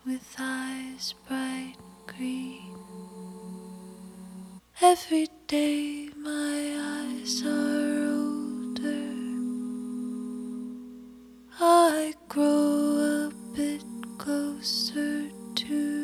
with eyes bright green. Every day my eyes are older. I grow a bit closer to